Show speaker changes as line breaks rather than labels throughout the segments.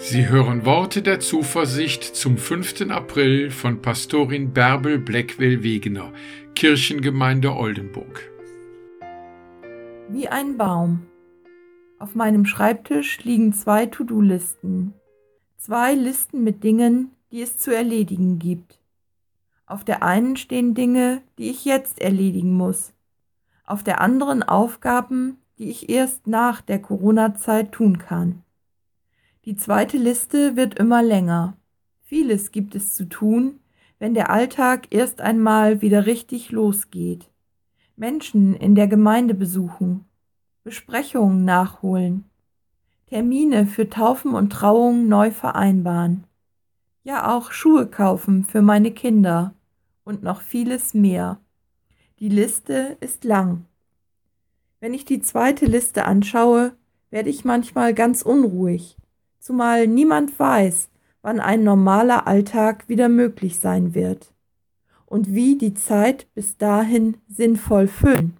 Sie hören Worte der Zuversicht zum 5. April von Pastorin Bärbel Bleckwell-Wegener, Kirchengemeinde Oldenburg.
Wie ein Baum. Auf meinem Schreibtisch liegen 2 To-Do-Listen. 2 Listen mit Dingen, die es zu erledigen gibt. Auf der einen stehen Dinge, die ich jetzt erledigen muss. Auf der anderen Aufgaben, die ich erst nach der Corona-Zeit tun kann. Die zweite Liste wird immer länger. Vieles gibt es zu tun, wenn der Alltag erst einmal wieder richtig losgeht. Menschen in der Gemeinde besuchen, Besprechungen nachholen, Termine für Taufen und Trauungen neu vereinbaren, ja auch Schuhe kaufen für meine Kinder und noch vieles mehr. Die Liste ist lang. Wenn ich die zweite Liste anschaue, werde ich manchmal ganz unruhig, zumal niemand weiß, wann ein normaler Alltag wieder möglich sein wird und wie die Zeit bis dahin sinnvoll füllen.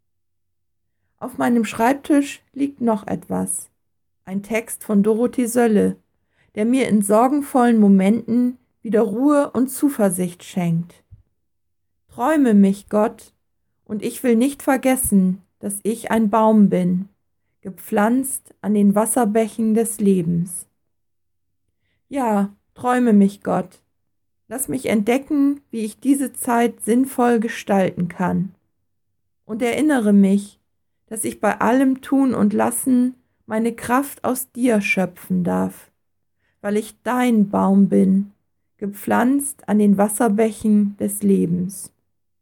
Auf meinem Schreibtisch liegt noch etwas. Ein Text von Dorothee Sölle, der mir in sorgenvollen Momenten wieder Ruhe und Zuversicht schenkt. Träume mich, Gott, und ich will nicht vergessen, dass ich ein Baum bin, gepflanzt an den Wasserbächen des Lebens. Ja, träume mich, Gott. Lass mich entdecken, wie ich diese Zeit sinnvoll gestalten kann. Und erinnere mich, dass ich bei allem Tun und Lassen meine Kraft aus dir schöpfen darf, weil ich dein Baum bin, gepflanzt an den Wasserbächen des Lebens.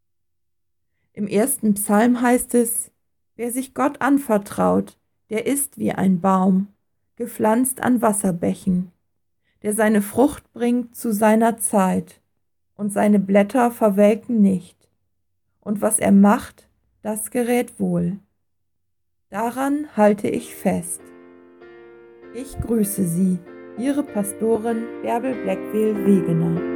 Im 1. Psalm heißt es: Wer sich Gott anvertraut, der ist wie ein Baum, gepflanzt an Wasserbächen, der seine Frucht bringt zu seiner Zeit, und seine Blätter verwelken nicht. Und was er macht, das gerät wohl. Daran halte ich fest. Ich grüße Sie, Ihre Pastorin Bärbel Bleckwell-Wegener.